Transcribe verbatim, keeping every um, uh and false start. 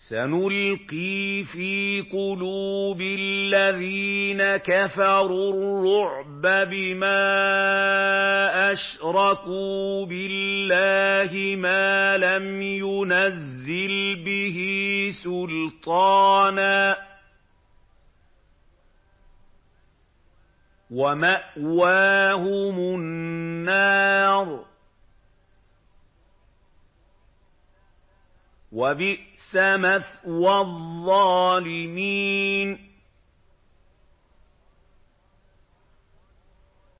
سَنُلْقِي فِي قُلُوبِ الَّذِينَ كَفَرُوا الرُّعْبَ بِمَا أَشْرَكُوا بِاللَّهِ مَا لَمْ يُنَزِّلْ بِهِ سُلْطَانًا ۖ وَمَأْوَاهُمُ النَّارُ ۖ وَبِئْسَ مَثْوَى الظَّالِمِينَ